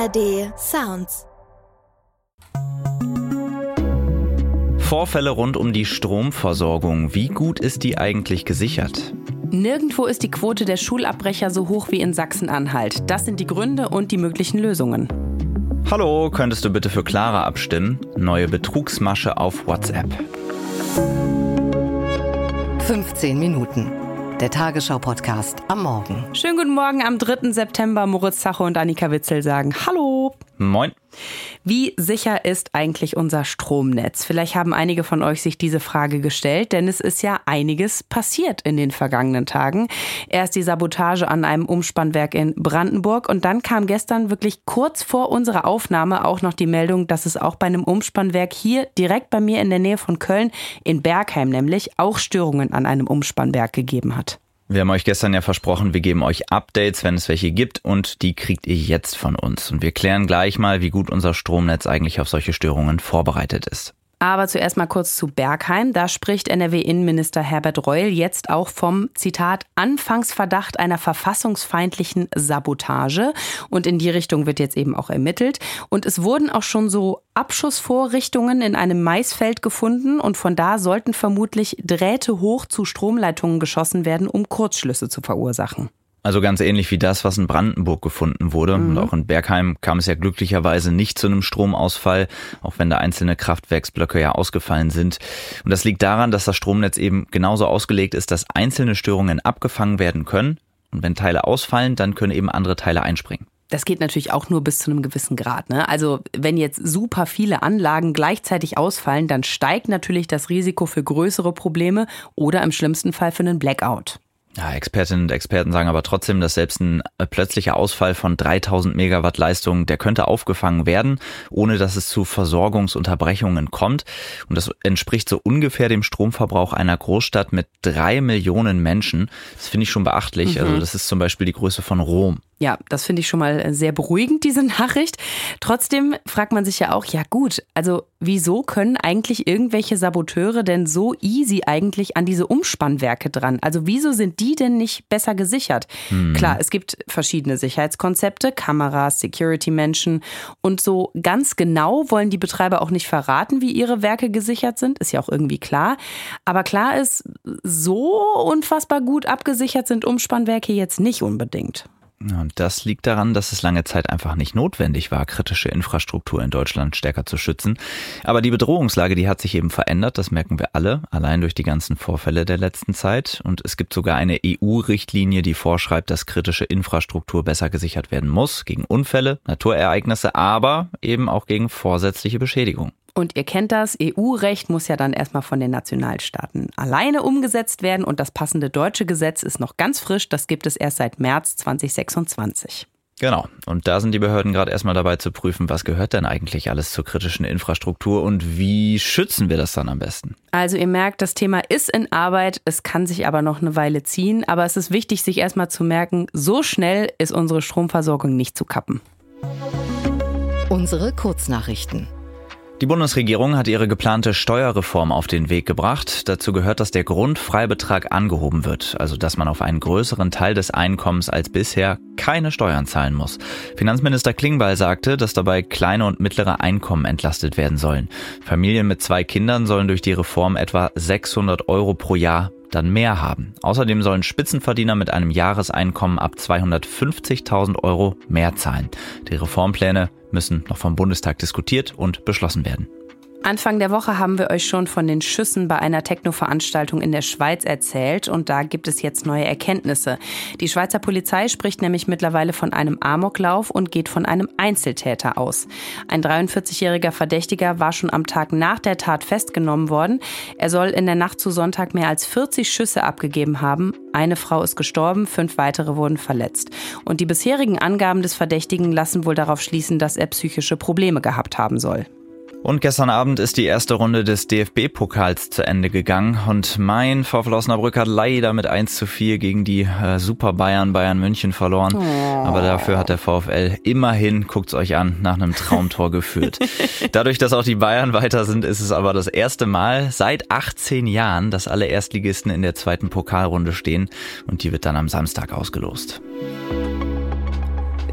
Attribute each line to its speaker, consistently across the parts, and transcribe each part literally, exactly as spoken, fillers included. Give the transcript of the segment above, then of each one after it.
Speaker 1: A R D Sounds.
Speaker 2: Vorfälle rund um die Stromversorgung. Wie gut ist die eigentlich gesichert?
Speaker 3: Nirgendwo ist die Quote der Schulabbrecher so hoch wie in Sachsen-Anhalt. Das sind die Gründe und die möglichen Lösungen.
Speaker 2: Hallo, könntest du bitte für Clara abstimmen? Neue Betrugsmasche auf WhatsApp.
Speaker 4: fünfzehn Minuten. Der Tagesschau-Podcast am Morgen.
Speaker 3: Schönen guten Morgen am dritten September. Moritz Zacho und Annika Witzel sagen Hallo.
Speaker 2: Moin.
Speaker 3: Wie sicher ist eigentlich unser Stromnetz? Vielleicht haben einige von euch sich diese Frage gestellt, denn es ist ja einiges passiert in den vergangenen Tagen. Erst die Sabotage an einem Umspannwerk in Brandenburg und dann kam gestern wirklich kurz vor unserer Aufnahme auch noch die Meldung, dass es auch bei einem Umspannwerk hier direkt bei mir in der Nähe von Köln, in Bergheim nämlich, auch Störungen an einem Umspannwerk gegeben hat.
Speaker 2: Wir haben euch gestern ja versprochen, wir geben euch Updates, wenn es welche gibt, und die kriegt ihr jetzt von uns. Und wir klären gleich mal, wie gut unser Stromnetz eigentlich auf solche Störungen vorbereitet ist.
Speaker 3: Aber zuerst mal kurz zu Bergheim. Da spricht N R W-Innenminister Herbert Reul jetzt auch vom, Zitat, Anfangsverdacht einer verfassungsfeindlichen Sabotage. Und in die Richtung wird jetzt eben auch ermittelt. Und es wurden auch schon so Abschussvorrichtungen in einem Maisfeld gefunden. Und von da sollten vermutlich Drähte hoch zu Stromleitungen geschossen werden, um Kurzschlüsse zu verursachen.
Speaker 2: Also ganz ähnlich wie das, was in Brandenburg gefunden wurde. Mhm. Und auch in Bergheim kam es ja glücklicherweise nicht zu einem Stromausfall, auch wenn da einzelne Kraftwerksblöcke ja ausgefallen sind. Und das liegt daran, dass das Stromnetz eben genauso ausgelegt ist, dass einzelne Störungen abgefangen werden können. Und wenn Teile ausfallen, dann können eben andere Teile einspringen.
Speaker 3: Das geht natürlich auch nur bis zu einem gewissen Grad, ne? Also wenn jetzt super viele Anlagen gleichzeitig ausfallen, dann steigt natürlich das Risiko für größere Probleme oder im schlimmsten Fall für einen Blackout.
Speaker 2: Ja, Expertinnen und Experten sagen aber trotzdem, dass selbst ein plötzlicher Ausfall von dreitausend Megawatt Leistung, der könnte aufgefangen werden, ohne dass es zu Versorgungsunterbrechungen kommt. Und das entspricht so ungefähr dem Stromverbrauch einer Großstadt mit drei Millionen Menschen. Das finde ich schon beachtlich. Mhm. Also das ist zum Beispiel die Größe von Rom.
Speaker 3: Ja, das finde ich schon mal sehr beruhigend, diese Nachricht. Trotzdem fragt man sich ja auch, ja gut, also wieso können eigentlich irgendwelche Saboteure denn so easy eigentlich an diese Umspannwerke dran? Also wieso sind die denn nicht besser gesichert? Hm. Klar, es gibt verschiedene Sicherheitskonzepte, Kameras, Security-Menschen und so ganz genau wollen die Betreiber auch nicht verraten, wie ihre Werke gesichert sind, ist ja auch irgendwie klar. Aber klar ist, so unfassbar gut abgesichert sind Umspannwerke jetzt nicht unbedingt.
Speaker 2: Und das liegt daran, dass es lange Zeit einfach nicht notwendig war, kritische Infrastruktur in Deutschland stärker zu schützen. Aber die Bedrohungslage, die hat sich eben verändert, das merken wir alle, allein durch die ganzen Vorfälle der letzten Zeit. Und es gibt sogar eine E U-Richtlinie, die vorschreibt, dass kritische Infrastruktur besser gesichert werden muss, gegen Unfälle, Naturereignisse, aber eben auch gegen vorsätzliche Beschädigung.
Speaker 3: Und ihr kennt das, E U-Recht muss ja dann erstmal von den Nationalstaaten alleine umgesetzt werden und das passende deutsche Gesetz ist noch ganz frisch, das gibt es erst seit März zwanzig sechsundzwanzig.
Speaker 2: Genau, und da sind die Behörden gerade erstmal dabei zu prüfen, was gehört denn eigentlich alles zur kritischen Infrastruktur und wie schützen wir das dann am besten?
Speaker 3: Also ihr merkt, das Thema ist in Arbeit, es kann sich aber noch eine Weile ziehen, aber es ist wichtig, sich erstmal zu merken, so schnell ist unsere Stromversorgung nicht zu kappen.
Speaker 4: Unsere Kurznachrichten.
Speaker 2: Die Bundesregierung hat ihre geplante Steuerreform auf den Weg gebracht. Dazu gehört, dass der Grundfreibetrag angehoben wird, also dass man auf einen größeren Teil des Einkommens als bisher keine Steuern zahlen muss. Finanzminister Klingbeil sagte, dass dabei kleine und mittlere Einkommen entlastet werden sollen. Familien mit zwei Kindern sollen durch die Reform etwa sechshundert Euro pro Jahr dann mehr haben. Außerdem sollen Spitzenverdiener mit einem Jahreseinkommen ab zweihundertfünfzigtausend Euro mehr zahlen. Die Reformpläne müssen noch vom Bundestag diskutiert und beschlossen werden.
Speaker 3: Anfang der Woche haben wir euch schon von den Schüssen bei einer Techno-Veranstaltung in der Schweiz erzählt und da gibt es jetzt neue Erkenntnisse. Die Schweizer Polizei spricht nämlich mittlerweile von einem Amoklauf und geht von einem Einzeltäter aus. Ein dreiundvierzigjähriger Verdächtiger war schon am Tag nach der Tat festgenommen worden. Er soll in der Nacht zu Sonntag mehr als vierzig Schüsse abgegeben haben. Eine Frau ist gestorben, fünf weitere wurden verletzt. Und die bisherigen Angaben des Verdächtigen lassen wohl darauf schließen, dass er psychische Probleme gehabt haben soll.
Speaker 2: Und gestern Abend ist die erste Runde des D F B-Pokals zu Ende gegangen und mein VfL Osnabrück hat leider mit eins zu vier gegen die äh, Super Bayern Bayern München verloren. Oh. Aber dafür hat der VfL immerhin, guckt's euch an, nach einem Traumtor geführt. Dadurch, dass auch die Bayern weiter sind, ist es aber das erste Mal seit achtzehn Jahren, dass alle Erstligisten in der zweiten Pokalrunde stehen und die wird dann am Samstag ausgelost.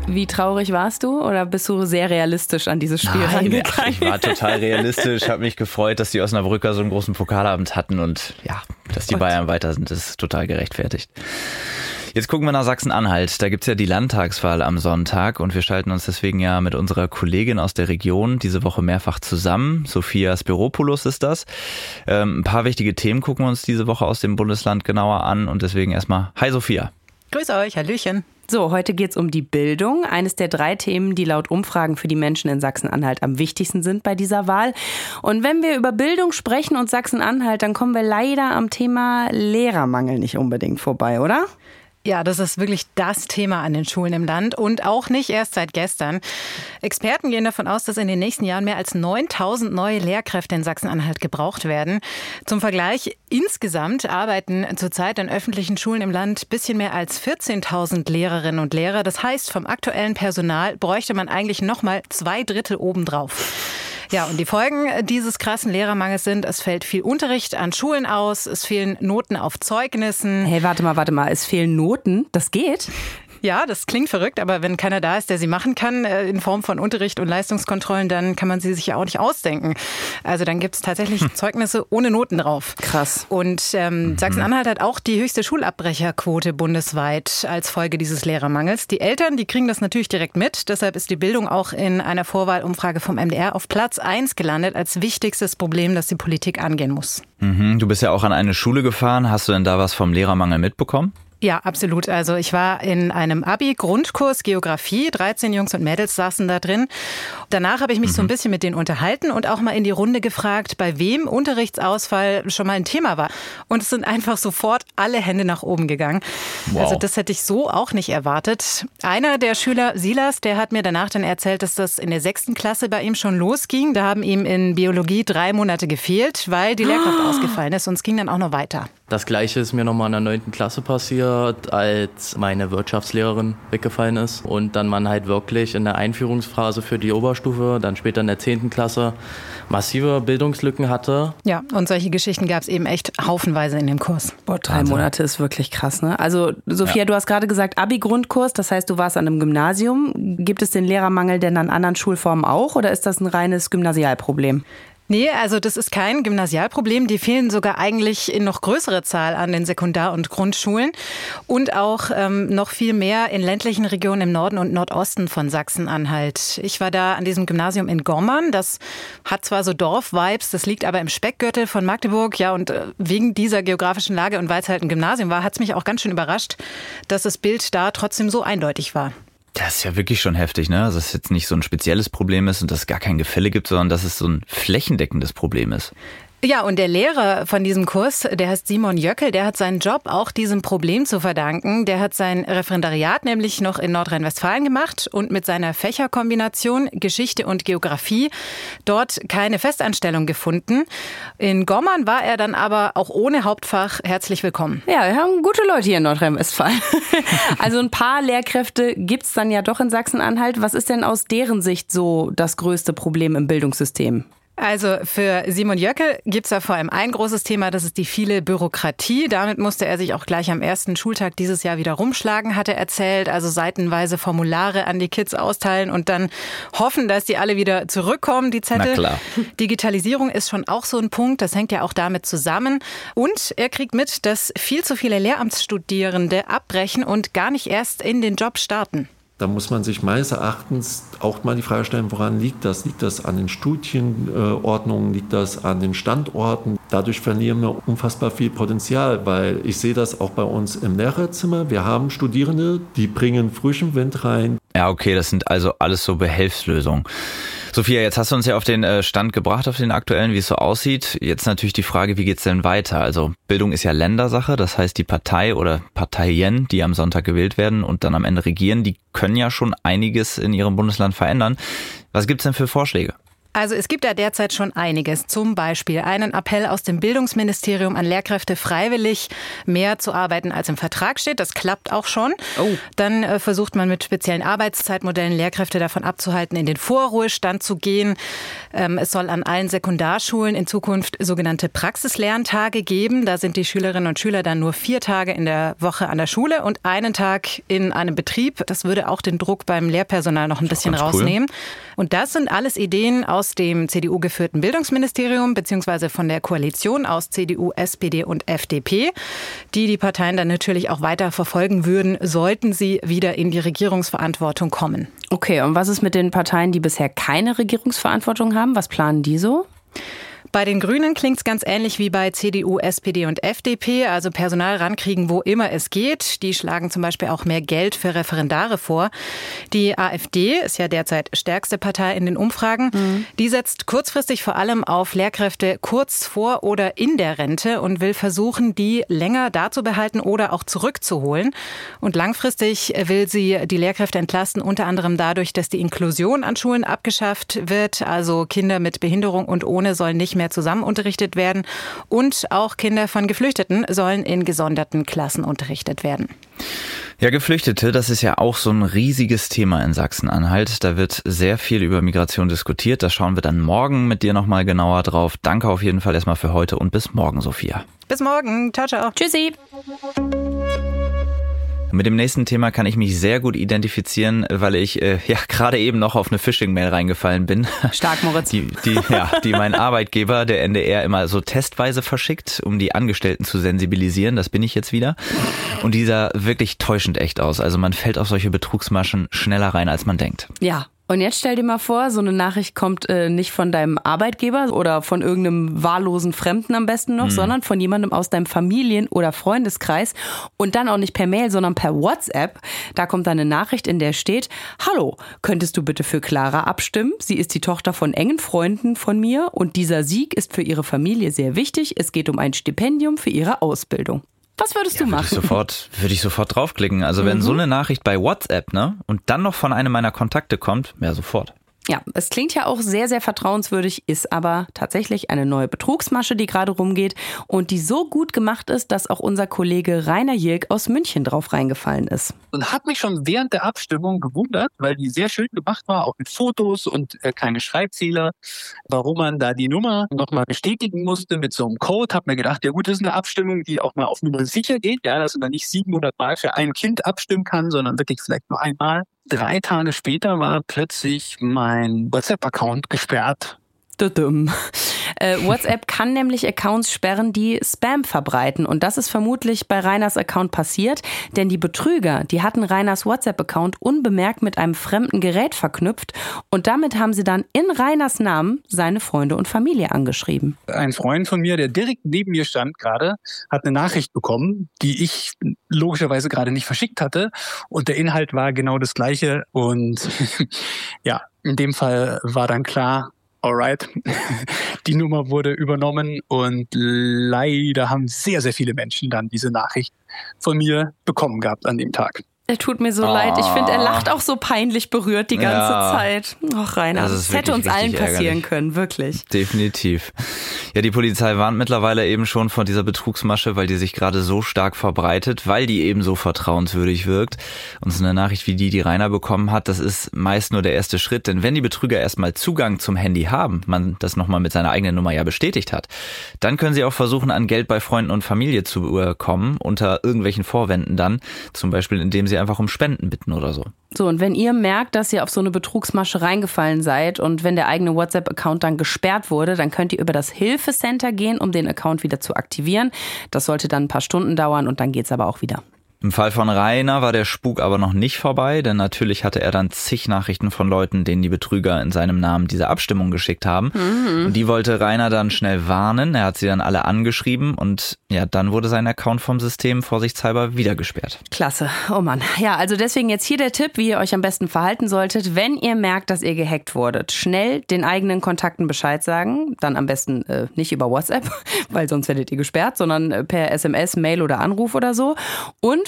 Speaker 3: Wie traurig warst du oder bist du sehr realistisch an dieses Spiel
Speaker 2: Nein,
Speaker 3: rangegangen?
Speaker 2: ach, ich war total realistisch, habe mich gefreut, dass die Osnabrücker so einen großen Pokalabend hatten und ja, dass die
Speaker 3: und?
Speaker 2: Bayern weiter sind, ist total gerechtfertigt. Jetzt gucken wir nach Sachsen-Anhalt. Da gibt's ja die Landtagswahl am Sonntag und wir schalten uns deswegen ja mit unserer Kollegin aus der Region diese Woche mehrfach zusammen. Sophia Spiropoulos ist das. Ähm, ein paar wichtige Themen gucken wir uns diese Woche aus dem Bundesland genauer an und deswegen erstmal, hi Sophia.
Speaker 1: Grüß euch, Hallöchen.
Speaker 3: So, heute geht's um die Bildung. Eines der drei Themen, die laut Umfragen für die Menschen in Sachsen-Anhalt am wichtigsten sind bei dieser Wahl. Und wenn wir über Bildung sprechen und Sachsen-Anhalt, dann kommen wir leider am Thema Lehrermangel nicht unbedingt vorbei, oder?
Speaker 1: Ja, das ist wirklich das Thema an den Schulen im Land und auch nicht erst seit gestern. Experten gehen davon aus, dass in den nächsten Jahren mehr als neuntausend neue Lehrkräfte in Sachsen-Anhalt gebraucht werden. Zum Vergleich, insgesamt arbeiten zurzeit in öffentlichen Schulen im Land ein bisschen mehr als vierzehntausend Lehrerinnen und Lehrer. Das heißt, vom aktuellen Personal bräuchte man eigentlich noch mal zwei Drittel obendrauf. Ja, und die Folgen dieses krassen Lehrermangels sind, es fällt viel Unterricht an Schulen aus, es fehlen Noten auf Zeugnissen.
Speaker 3: Hey, warte mal, warte mal, es fehlen Noten? Das geht?
Speaker 1: Ja, das klingt verrückt, aber wenn keiner da ist, der sie machen kann, in Form von Unterricht und Leistungskontrollen, dann kann man sie sich ja auch nicht ausdenken. Also dann gibt es tatsächlich Zeugnisse ohne Noten drauf.
Speaker 3: Krass.
Speaker 1: Und ähm, Sachsen-Anhalt hat auch die höchste Schulabbrecherquote bundesweit als Folge dieses Lehrermangels. Die Eltern, die kriegen das natürlich direkt mit. Deshalb ist die Bildung auch in einer Vorwahlumfrage vom M D R auf Platz eins gelandet als wichtigstes Problem, das die Politik angehen muss.
Speaker 2: Mhm, du bist ja auch an eine Schule gefahren. Hast du denn da was vom Lehrermangel mitbekommen?
Speaker 1: Ja, absolut. Also ich war in einem Abi-Grundkurs Geografie. dreizehn Jungs und Mädels saßen da drin. Danach habe ich mich mhm. so ein bisschen mit denen unterhalten und auch mal in die Runde gefragt, bei wem Unterrichtsausfall schon mal ein Thema war. Und es sind einfach sofort alle Hände nach oben gegangen. Wow. Also das hätte ich so auch nicht erwartet. Einer der Schüler, Silas, der hat mir danach dann erzählt, dass das in der sechsten Klasse bei ihm schon losging. Da haben ihm in Biologie drei Monate gefehlt, weil die Lehrkraft ah. ausgefallen ist. Und es ging dann auch noch weiter.
Speaker 5: Das Gleiche ist mir nochmal in der neunten Klasse passiert, als meine Wirtschaftslehrerin weggefallen ist und dann man halt wirklich in der Einführungsphase für die Oberstufe, dann später in der zehnten Klasse, massive Bildungslücken hatte.
Speaker 1: Ja, und solche Geschichten gab es eben echt haufenweise in dem Kurs.
Speaker 3: Boah, drei Wahnsinn. Monate ist wirklich krass, ne? Also Sophia, ja. du hast gerade gesagt Abi-Grundkurs, das heißt, du warst an einem Gymnasium. Gibt es den Lehrermangel denn an anderen Schulformen auch oder ist das ein reines Gymnasialproblem?
Speaker 1: Nee, also das ist kein Gymnasialproblem. Die fehlen sogar eigentlich in noch größerer Zahl an den Sekundar- und Grundschulen und auch ähm, noch viel mehr in ländlichen Regionen im Norden und Nordosten von Sachsen-Anhalt. Ich war da an diesem Gymnasium in Gommern. Das hat zwar so Dorf-Vibes, das liegt aber im Speckgürtel von Magdeburg. Ja, und äh, wegen dieser geografischen Lage und weil es halt ein Gymnasium war, hat es mich auch ganz schön überrascht, dass das Bild da trotzdem so eindeutig war.
Speaker 2: Das ist ja wirklich schon heftig, ne? Dass es jetzt nicht so ein spezielles Problem ist und dass es gar kein Gefälle gibt, sondern dass es so ein flächendeckendes Problem ist.
Speaker 1: Ja, und der Lehrer von diesem Kurs, der heißt Simon Jöckel, der hat seinen Job auch diesem Problem zu verdanken. Der hat sein Referendariat nämlich noch in Nordrhein-Westfalen gemacht und mit seiner Fächerkombination Geschichte und Geografie dort keine Festanstellung gefunden. In Gommern war er dann aber auch ohne Hauptfach herzlich willkommen.
Speaker 3: Ja, wir haben gute Leute hier in Nordrhein-Westfalen. Also ein paar Lehrkräfte gibt's dann ja doch in Sachsen-Anhalt. Was ist denn aus deren Sicht so das größte Problem im Bildungssystem?
Speaker 1: Also für Simon Jöckel gibt es da vor allem ein großes Thema, das ist die viele Bürokratie. Damit musste er sich auch gleich am ersten Schultag dieses Jahr wieder rumschlagen, hat er erzählt. Also seitenweise Formulare an die Kids austeilen und dann hoffen, dass die alle wieder zurückkommen, die Zettel.
Speaker 2: Na klar.
Speaker 1: Digitalisierung ist schon auch so ein Punkt, das hängt ja auch damit zusammen. Und er kriegt mit, dass viel zu viele Lehramtsstudierende abbrechen und gar nicht erst in den Job starten.
Speaker 6: Da muss man sich meines Erachtens auch mal die Frage stellen, woran liegt das? Liegt das an den Studienordnungen? Liegt das an den Standorten? Dadurch verlieren wir unfassbar viel Potenzial, weil ich sehe das auch bei uns im Lehrerzimmer. Wir haben Studierende, die bringen frischen Wind rein.
Speaker 2: Ja, okay, das sind also alles so Behelfslösungen. Sophia, jetzt hast du uns ja auf den Stand gebracht, auf den aktuellen, wie es so aussieht. Jetzt natürlich die Frage, wie geht's denn weiter? Also Bildung ist ja Ländersache, das heißt die Partei oder Parteien, die am Sonntag gewählt werden und dann am Ende regieren, die können ja schon einiges in ihrem Bundesland verändern. Was gibt's denn für Vorschläge?
Speaker 1: Also es gibt da derzeit schon einiges. Zum Beispiel einen Appell aus dem Bildungsministerium an Lehrkräfte, freiwillig mehr zu arbeiten, als im Vertrag steht. Das klappt auch schon. Oh. Dann äh, versucht man mit speziellen Arbeitszeitmodellen Lehrkräfte davon abzuhalten, in den Vorruhestand zu gehen. Ähm, es soll an allen Sekundarschulen in Zukunft sogenannte Praxislerntage geben. Da sind die Schülerinnen und Schüler dann nur vier Tage in der Woche an der Schule und einen Tag in einem Betrieb. Das würde auch den Druck beim Lehrpersonal noch ein bisschen rausnehmen. Cool. Und das sind alles Ideen aus aus dem C D U-geführten Bildungsministerium beziehungsweise von der Koalition aus C D U, S P D und F D P, die die Parteien dann natürlich auch weiter verfolgen würden, sollten sie wieder in die Regierungsverantwortung kommen.
Speaker 3: Okay, und was ist mit den Parteien, die bisher keine Regierungsverantwortung haben? Was planen die so?
Speaker 1: Bei den Grünen klingt es ganz ähnlich wie bei C D U, S P D und F D P, also Personal rankriegen, wo immer es geht. Die schlagen zum Beispiel auch mehr Geld für Referendare vor. Die AfD ist ja derzeit stärkste Partei in den Umfragen. Mhm. Die setzt kurzfristig vor allem auf Lehrkräfte kurz vor oder in der Rente und will versuchen, die länger da zu behalten oder auch zurückzuholen. Und langfristig will sie die Lehrkräfte entlasten, unter anderem dadurch, dass die Inklusion an Schulen abgeschafft wird. Also Kinder mit Behinderung und ohne sollen nicht mehr zusammen unterrichtet werden und auch Kinder von Geflüchteten sollen in gesonderten Klassen unterrichtet werden.
Speaker 2: Ja, Geflüchtete, das ist ja auch so ein riesiges Thema in Sachsen-Anhalt. Da wird sehr viel über Migration diskutiert. Da schauen wir dann morgen mit dir nochmal genauer drauf. Danke auf jeden Fall erstmal für heute und bis morgen, Sophia.
Speaker 1: Bis morgen. Ciao, ciao.
Speaker 3: Tschüssi.
Speaker 2: Mit dem nächsten Thema kann ich mich sehr gut identifizieren, weil ich äh, ja gerade eben noch auf eine Phishing-Mail reingefallen bin.
Speaker 3: Stark, Moritz.
Speaker 2: Die, die, ja, die mein Arbeitgeber, der N D R, immer so testweise verschickt, um die Angestellten zu sensibilisieren. Das bin ich jetzt wieder. Und die sah wirklich täuschend echt aus. Also man fällt auf solche Betrugsmaschen schneller rein, als man denkt.
Speaker 3: Ja. Und jetzt stell dir mal vor, so eine Nachricht kommt äh, nicht von deinem Arbeitgeber oder von irgendeinem wahllosen Fremden am besten noch, mhm. sondern von jemandem aus deinem Familien- oder Freundeskreis und dann auch nicht per Mail, sondern per WhatsApp. Da kommt dann eine Nachricht, in der steht: Hallo, könntest du bitte für Clara abstimmen? Sie ist die Tochter von engen Freunden von mir und dieser Sieg ist für ihre Familie sehr wichtig. Es geht um ein Stipendium für ihre Ausbildung. Was würdest ja, du machen?
Speaker 2: Würde ich sofort, würde ich sofort draufklicken. Also mhm. wenn so eine Nachricht bei WhatsApp, ne, und dann noch von einem meiner Kontakte kommt, ja, sofort.
Speaker 3: Ja, es klingt ja auch sehr, sehr vertrauenswürdig, ist aber tatsächlich eine neue Betrugsmasche, die gerade rumgeht und die so gut gemacht ist, dass auch unser Kollege Rainer Jilk aus München drauf reingefallen ist.
Speaker 7: Und hat mich schon während der Abstimmung gewundert, weil die sehr schön gemacht war, auch mit Fotos und äh, keine Schreibfehler, warum man da die Nummer nochmal bestätigen musste mit so einem Code. Hab mir gedacht, ja gut, das ist eine Abstimmung, die auch mal auf Nummer sicher geht, ja, dass man nicht siebenhundert Mal für ein Kind abstimmen kann, sondern wirklich vielleicht nur einmal. Drei Tage später war plötzlich mein WhatsApp-Account gesperrt.
Speaker 3: Äh, WhatsApp kann nämlich Accounts sperren, die Spam verbreiten. Und das ist vermutlich bei Rainers Account passiert, denn die Betrüger, die hatten Rainers WhatsApp-Account unbemerkt mit einem fremden Gerät verknüpft und damit haben sie dann in Rainers Namen seine Freunde und Familie angeschrieben.
Speaker 7: Ein Freund von mir, der direkt neben mir stand gerade, hat eine Nachricht bekommen, die ich logischerweise gerade nicht verschickt hatte und der Inhalt war genau das gleiche und ja, in dem Fall war dann klar, alright, die Nummer wurde übernommen und leider haben sehr, sehr viele Menschen dann diese Nachricht von mir bekommen gehabt an dem Tag.
Speaker 3: Er tut mir so oh. leid. Ich finde, er lacht auch so peinlich berührt die ganze ja. Zeit. Ach, Rainer, das, das hätte uns allen passieren ärgerlich. können, wirklich.
Speaker 2: Definitiv. Ja, die Polizei warnt mittlerweile eben schon vor dieser Betrugsmasche, weil die sich gerade so stark verbreitet, weil die eben so vertrauenswürdig wirkt. Und so eine Nachricht wie die, die Rainer bekommen hat, das ist meist nur der erste Schritt. Denn wenn die Betrüger erstmal Zugang zum Handy haben, man das nochmal mit seiner eigenen Nummer ja bestätigt hat, dann können sie auch versuchen, an Geld bei Freunden und Familie zu kommen, unter irgendwelchen Vorwänden dann, zum Beispiel indem sie einfach um Spenden bitten oder so.
Speaker 3: So, und wenn ihr merkt, dass ihr auf so eine Betrugsmasche reingefallen seid und wenn der eigene WhatsApp-Account dann gesperrt wurde, dann könnt ihr über das Hilfecenter gehen, um den Account wieder zu aktivieren. Das sollte dann ein paar Stunden dauern und dann geht's aber auch wieder.
Speaker 2: Im Fall von Rainer war der Spuk aber noch nicht vorbei, denn natürlich hatte er dann zig Nachrichten von Leuten, denen die Betrüger in seinem Namen diese Abstimmung geschickt haben. Mhm. Und die wollte Rainer dann schnell warnen. Er hat sie dann alle angeschrieben und ja, dann wurde sein Account vom System vorsichtshalber wieder gesperrt.
Speaker 3: Klasse. Oh Mann. Ja, also deswegen jetzt hier der Tipp, wie ihr euch am besten verhalten solltet, wenn ihr merkt, dass ihr gehackt wurdet. Schnell den eigenen Kontakten Bescheid sagen. Dann am besten äh, nicht über WhatsApp, weil sonst werdet ihr gesperrt, sondern per S M S, Mail oder Anruf oder so. Und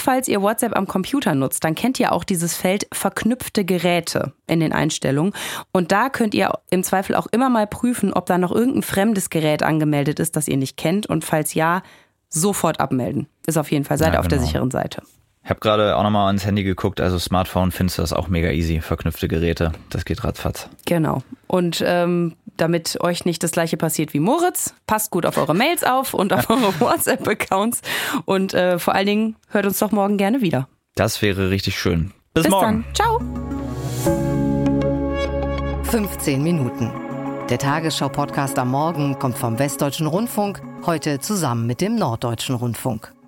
Speaker 3: falls ihr WhatsApp am Computer nutzt, dann kennt ihr auch dieses Feld verknüpfte Geräte in den Einstellungen. Und da könnt ihr im Zweifel auch immer mal prüfen, ob da noch irgendein fremdes Gerät angemeldet ist, das ihr nicht kennt. Und falls ja, sofort abmelden. Ist auf jeden Fall, seid
Speaker 2: Ja,
Speaker 3: auf der
Speaker 2: genau.
Speaker 3: sicheren Seite.
Speaker 2: Ich habe gerade auch nochmal ans Handy geguckt, also Smartphone findest du das auch mega easy, verknüpfte Geräte, das geht ratzfatz.
Speaker 3: Genau. Und ähm, damit euch nicht das gleiche passiert wie Moritz, passt gut auf eure Mails auf und auf eure WhatsApp-Accounts und äh, vor allen Dingen hört uns doch morgen gerne wieder.
Speaker 2: Das wäre richtig schön. Bis,
Speaker 3: Bis
Speaker 2: morgen.
Speaker 3: dann. Ciao.
Speaker 4: fünfzehn Minuten. Der Tagesschau-Podcast am Morgen kommt vom Westdeutschen Rundfunk, heute zusammen mit dem Norddeutschen Rundfunk.